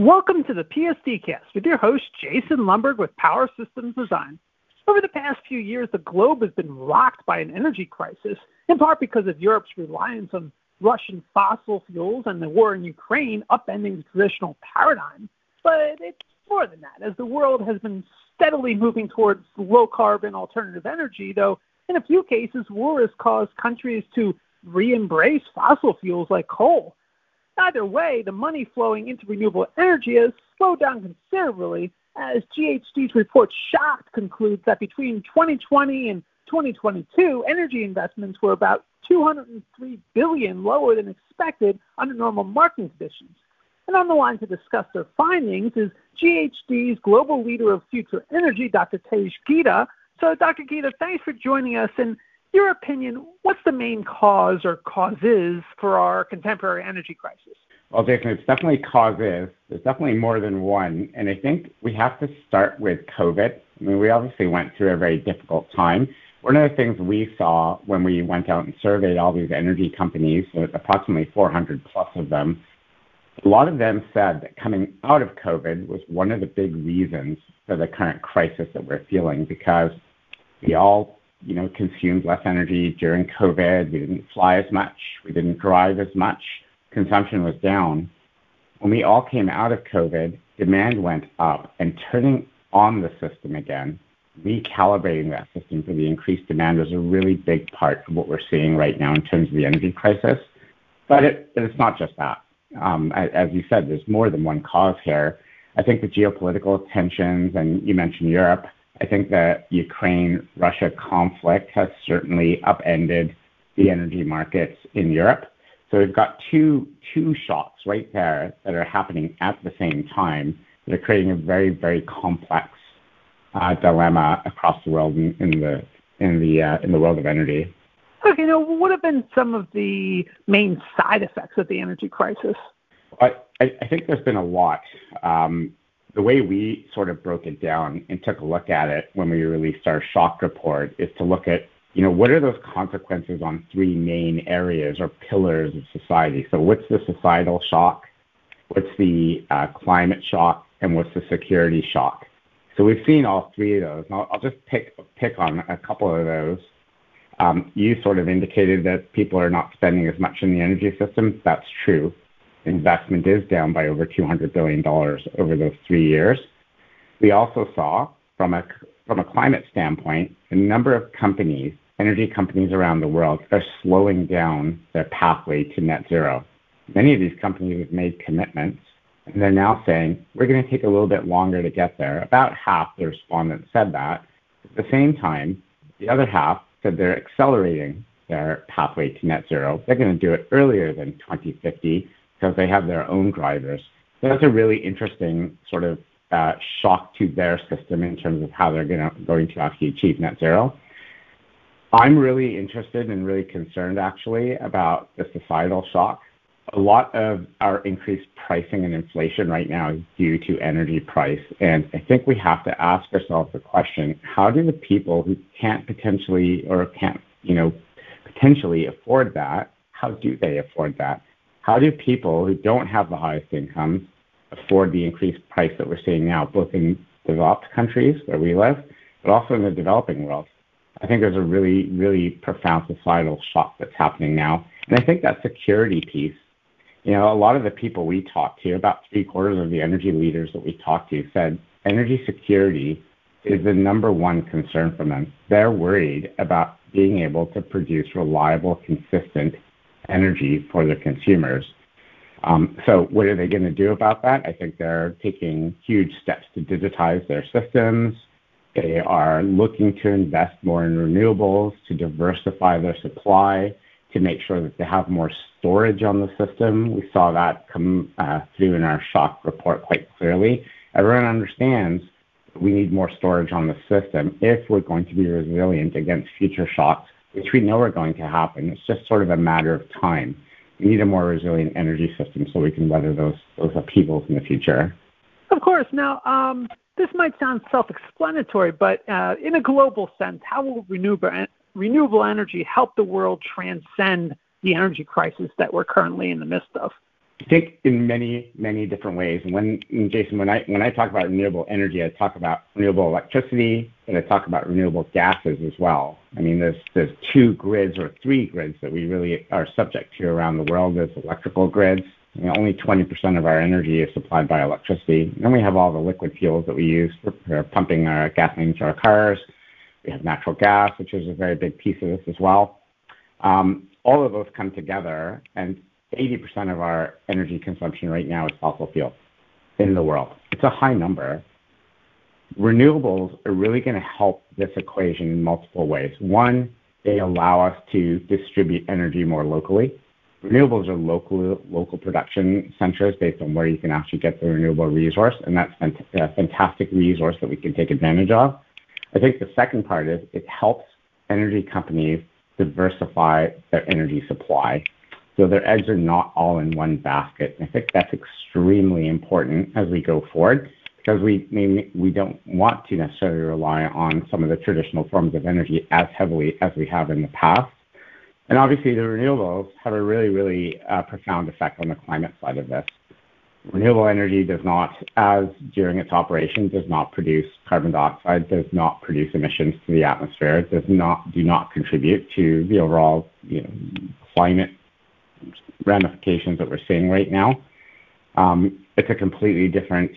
Welcome to the PSD Cast with your host, Jason Lumberg with Power Systems Design. Over the past few years, the globe has been rocked by an energy crisis, in part because of Europe's reliance on Russian fossil fuels and the war in Ukraine upending the traditional paradigm. But it's more than that, as the world has been steadily moving towards low-carbon alternative energy, though in a few cases, war has caused countries to re-embrace fossil fuels like coal. Either way, the money flowing into renewable energy has slowed down considerably, as GHD's report Shocked concludes that between 2020 and 2022, energy investments were about $203 billion lower than expected under normal market conditions. And on the line to discuss their findings is GHD's global leader of future energy, Dr. Tej Gita. So, Dr. Gita, thanks for joining us. In your opinion, what's the main cause or causes for our contemporary energy crisis? Well, Jason, it's definitely causes. There's definitely more than one. And I think we have to start with COVID. I mean, we obviously went through a very difficult time. One of the things we saw when we went out and surveyed all these energy companies, so approximately 400 plus of them, a lot of them said that coming out of COVID was one of the big reasons for the current crisis that we're feeling, because we all, consumed less energy during COVID. We didn't fly as much. We didn't drive as much. Consumption was down. When we all came out of COVID, demand went up, and turning on the system again, recalibrating that system for the increased demand was a really big part of what we're seeing right now in terms of the energy crisis. But it's not just that. As you said, there's more than one cause here. I think the geopolitical tensions, and you mentioned Europe, I think the Ukraine-Russia conflict has certainly upended the energy markets in Europe. So we've got two shocks right there that are happening at the same time that are creating a very, very complex dilemma across the world in the world of energy. Okay, now what have been some of the main side effects of the energy crisis? I think there's been a lot. The way we sort of broke it down and took a look at it when we released our shock report is to look at, what are those consequences on three main areas or pillars of society? So what's the societal shock? What's the climate shock? And what's the security shock? So we've seen all three of those. And I'll just pick on a couple of those. You sort of indicated that people are not spending as much in the energy system. That's true. Investment is down by over $200 billion over those 3 years. We also saw, from a climate standpoint, a number of companies, energy companies around the world, are slowing down their pathway to net zero. Many of these companies have made commitments, and they're now saying, we're going to take a little bit longer to get there. About half the respondents said that. At the same time, the other half said they're accelerating their pathway to net zero. They're going to do it earlier than 2050 because they have their own drivers. So that's a really interesting sort of shock to their system in terms of how they're going to actually achieve net zero. I'm really interested and really concerned, actually, about the societal shock. A lot of our increased pricing and inflation right now is due to energy price. And I think we have to ask ourselves the question, how do the people who can't potentially afford that, how do they afford that? How do people who don't have the highest incomes afford the increased price that we're seeing now, both in developed countries where we live, but also in the developing world? I think there's a really, really profound societal shock that's happening now. And I think that security piece, a lot of the people we talked to, about 3/4 of the energy leaders that we talked to, said energy security is the number one concern for them. They're worried about being able to produce reliable, consistent energy for their consumers. So what are they going to do about that? I think they're taking huge steps to digitize their systems. They are looking to invest more in renewables, to diversify their supply, to make sure that they have more storage on the system. We saw that come through in our shock report quite clearly. Everyone understands we need more storage on the system if we're going to be resilient against future shocks, which we know are going to happen. It's just sort of a matter of time. We need a more resilient energy system so we can weather those upheavals in the future. Of course. Now, this might sound self-explanatory, but in a global sense, how will renewable energy help the world transcend the energy crisis that we're currently in the midst of? I think in many, many different ways. And Jason, when I talk about renewable energy, I talk about renewable electricity, and I talk about renewable gases as well. I mean, there's two grids or three grids that we really are subject to around the world. There's electrical grids. You know, only 20% of our energy is supplied by electricity. And then we have all the liquid fuels that we use for pumping our gasoline into our cars. We have natural gas, which is a very big piece of this as well. All of those come together, and 80% of our energy consumption right now is fossil fuel in the world. It's a high number. Renewables are really going to help this equation in multiple ways. One, they allow us to distribute energy more locally. Renewables are local production centers based on where you can actually get the renewable resource, and that's a fantastic resource that we can take advantage of. I think the second part is it helps energy companies diversify their energy supply, so their eggs are not all in one basket. I think that's extremely important as we go forward, because we don't want to necessarily rely on some of the traditional forms of energy as heavily as we have in the past. And obviously, the renewables have a really, really profound effect on the climate side of this. Renewable energy does not, as during its operation, does not produce carbon dioxide, does not produce emissions to the atmosphere, do not contribute to the overall climate ramifications that we're seeing right now. It's a completely different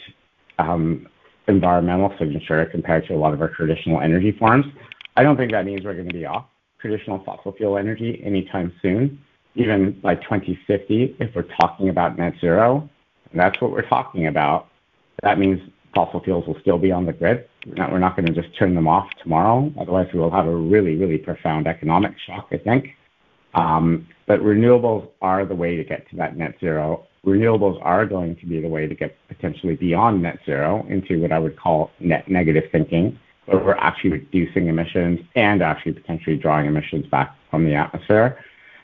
environmental signature compared to a lot of our traditional energy forms. I don't think that means we're going to be off traditional fossil fuel energy anytime soon, even by 2050, if we're talking about net zero. And that's what we're talking about. That means fossil fuels will still be on the grid. We're not going to just turn them off tomorrow. Otherwise, we will have a really, really profound economic shock, I think. But renewables are the way to get to that net zero. Renewables are going to be the way to get potentially beyond net zero into what I would call net negative thinking, where we're actually reducing emissions and actually potentially drawing emissions back from the atmosphere.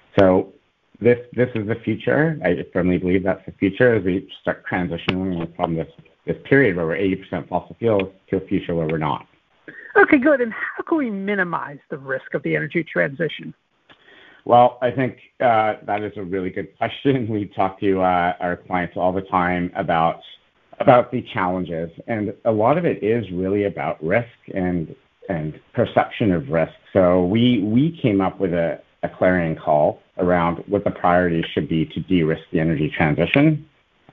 So this is the future. I firmly believe that's the future as we start transitioning from this period where we're 80% fossil fuels to a future where we're not. Okay, good. And how can we minimize the risk of the energy transition? Well, I think that is a really good question. We talk to our clients all the time about the challenges, and a lot of it is really about risk and perception of risk. So we came up with a clarion call around what the priorities should be to de-risk the energy transition.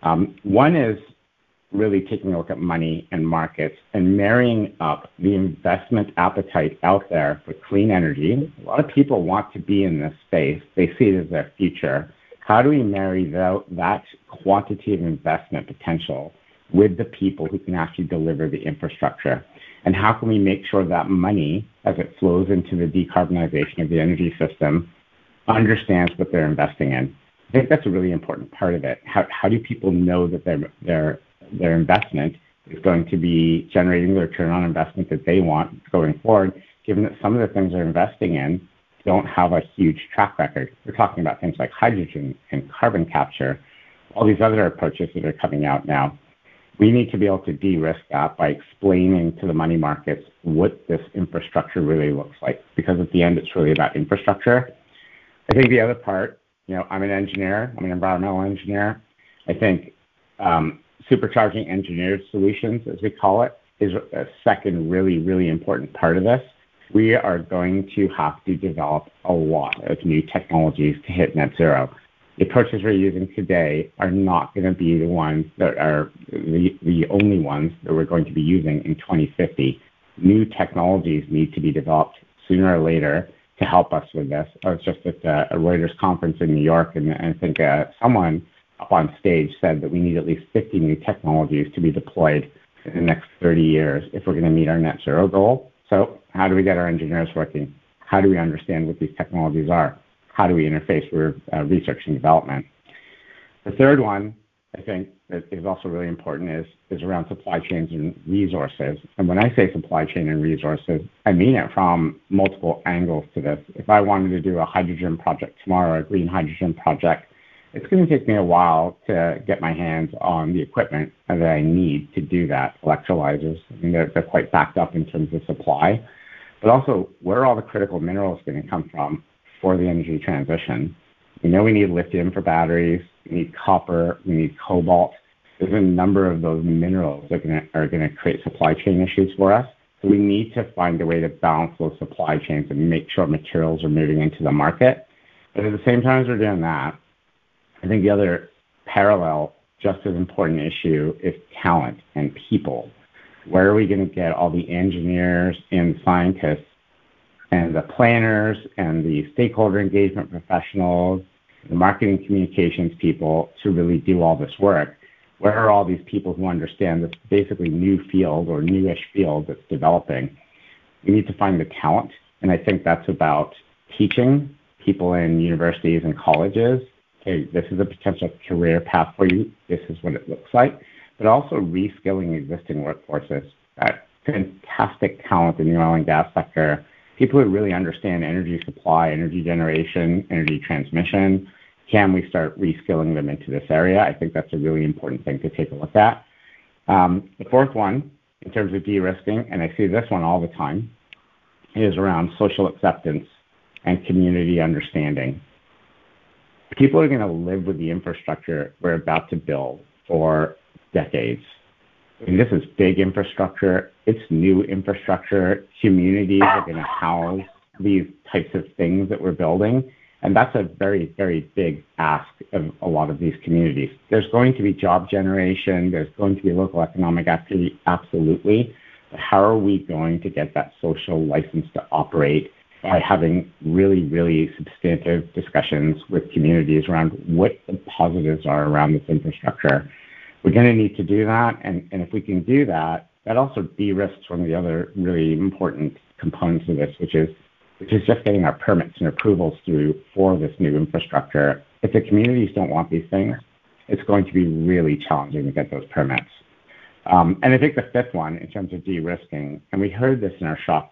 One is really taking a look at money and markets and marrying up the investment appetite out there for clean energy. A lot of people want to be in this space. They see it as their future. How do we marry that quantity of investment potential with the people who can actually deliver the infrastructure? And how can we make sure that money, as it flows into the decarbonization of the energy system, understands what they're investing in? I think that's a really important part of it. How do people know that their investment is going to be generating the return on investment that they want going forward, given that some of the things they're investing in don't have a huge track record? We're talking about things like hydrogen and carbon capture, all these other approaches that are coming out now. We need to be able to de-risk that by explaining to the money markets what this infrastructure really looks like, because at the end, it's really about infrastructure. I think the other part, I'm an engineer, I'm an environmental engineer. I think supercharging engineered solutions, as we call it, is a second really, really important part of this. We are going to have to develop a lot of new technologies to hit net zero. The approaches we're using today are not going to be the ones that are the only ones that we're going to be using in 2050. New technologies need to be developed sooner or later to help us with this. I was just at a Reuters conference in New York, and I think someone up on stage said that we need at least 50 new technologies to be deployed in the next 30 years if we're going to meet our net zero goal. So how do we get our engineers working? How do we understand what these technologies are? How do we interface with research and development? The third one, I think, that is also really important is around supply chains and resources. And when I say supply chain and resources, I mean it from multiple angles to this. If I wanted to do a hydrogen project tomorrow, a green hydrogen project, it's going to take me a while to get my hands on the equipment that I need to do that. Electrolyzers, they're quite backed up in terms of supply. But also, where are all the critical minerals going to come from for the energy transition? We know we need lithium for batteries, we need copper, we need cobalt. There's a number of those minerals that are going to create supply chain issues for us. So we need to find a way to balance those supply chains and make sure materials are moving into the market. But at the same time as we're doing that, I think the other parallel, just as important issue is talent and people. Where are we going to get all the engineers and scientists and the planners and the stakeholder engagement professionals, the marketing communications people to really do all this work? Where are all these people who understand this basically new field or newish field that's developing? We need to find the talent, and I think that's about teaching people in universities and colleges, okay, this is a potential career path for you, this is what it looks like, but also reskilling existing workforces. Fantastic talent in the oil and gas sector, people who really understand energy supply, energy generation, energy transmission. Can we start reskilling them into this area? I think that's a really important thing to take a look at. The fourth one, in terms of de-risking, and I see this one all the time, is around social acceptance and community understanding. People are going to live with the infrastructure we're about to build for decades. And this is big infrastructure. It's new infrastructure. Communities are going to house these types of things that we're building. And that's a very, very big ask of a lot of these communities. There's going to be job generation. There's going to be local economic activity, absolutely. But how are we going to get that social license to operate by having really, really substantive discussions with communities around what the positives are around this infrastructure? We're going to need to do that. And if we can do that, that also de-risks one of the other really important components of this, which is just getting our permits and approvals through for this new infrastructure. If the communities don't want these things, it's going to be really challenging to get those permits. And I think the fifth one, in terms of de-risking, and we heard this in our shocked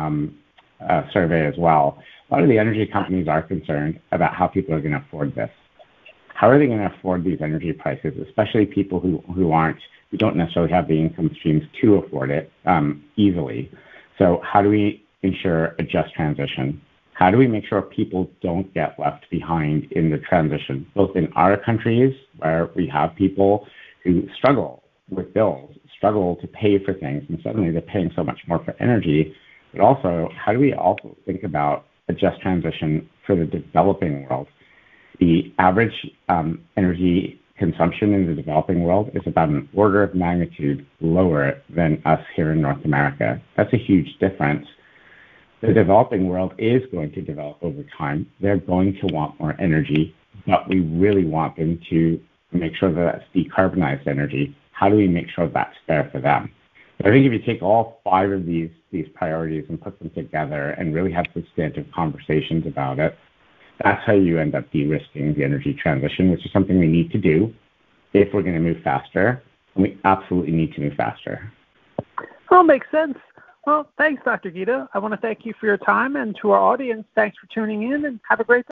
survey as well, a lot of the energy companies are concerned about how people are going to afford this. How are they going to afford these energy prices, especially people who don't necessarily have the income streams to afford it easily? So how do we ensure a just transition? How do we make sure people don't get left behind in the transition, both in our countries where we have people who struggle with bills, struggle to pay for things, and suddenly they're paying so much more for energy, but also how do we also think about a just transition for the developing world? The average energy consumption in the developing world is about an order of magnitude lower than us here in North America. That's a huge difference. The developing world is going to develop over time. They're going to want more energy, but we really want them to make sure that that's decarbonized energy. How do we make sure that's fair for them? But I think if you take all five of these priorities and put them together and really have substantive conversations about it, that's how you end up de-risking the energy transition, which is something we need to do if we're going to move faster. And we absolutely need to move faster. Well, makes sense. Well, thanks, Dr. Gita. I want to thank you for your time, and to our audience, thanks for tuning in, and have a great day.